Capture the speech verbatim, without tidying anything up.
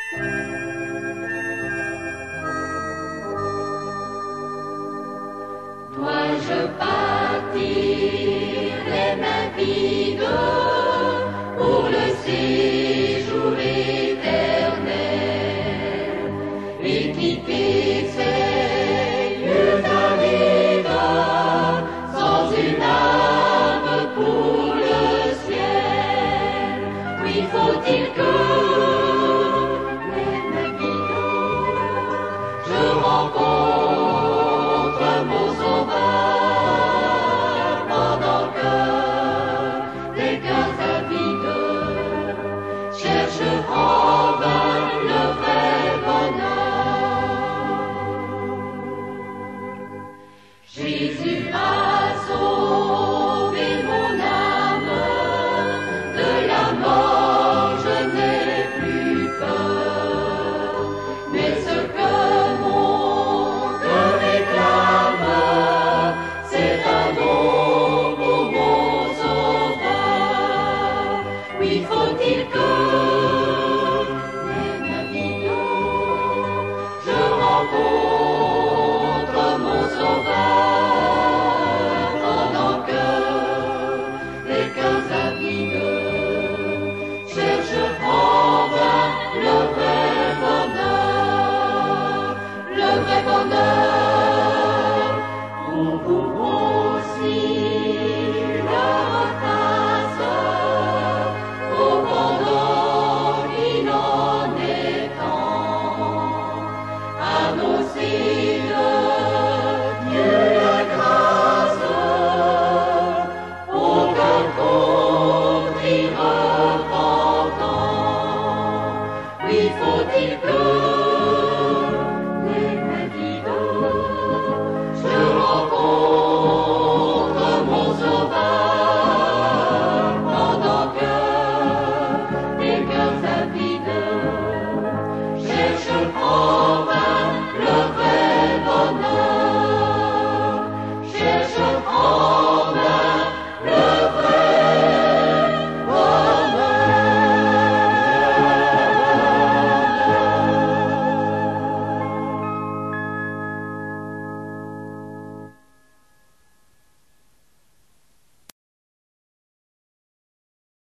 Dois-je partir les mains vides pour le séjour éternel et quitter ces lieux arides sans une âme pour le ciel? Oui, faut-il que les mains vides je rencontre mon Sauveur pendant que les cœurs avides cherchent en vain le vrai bonheur. Jésus a sauvé mon âme, de la mort je n'ai plus peur, mais ce que mon cœur réclame, c'est un don pour mon Sauveur. Oui, faut-il que les mains vides je rencontre mon Sauveur pendant que les cœurs avides cherchent en vain le vrai bonheur, le vrai bonheur. Pour aussi leur face au pendant qu'il en est temps, annoncer de Dieu la grâce au cœur contrit repentant. Oui, faut-il que